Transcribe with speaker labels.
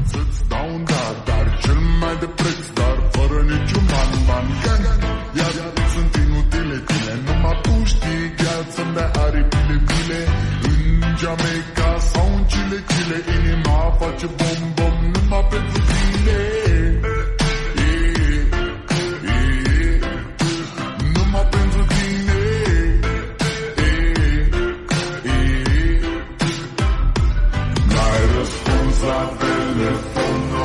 Speaker 1: să-ți dau un dar cel mai de preț, dar fără niciun ban. Iar sunt inutile tine, numai tu știi, chiar să-mi dai aripile bile. În Jamaica sau în Chile, inima face bom numai pentru tine. Numai pentru tine. N-ai răspuns la telefon,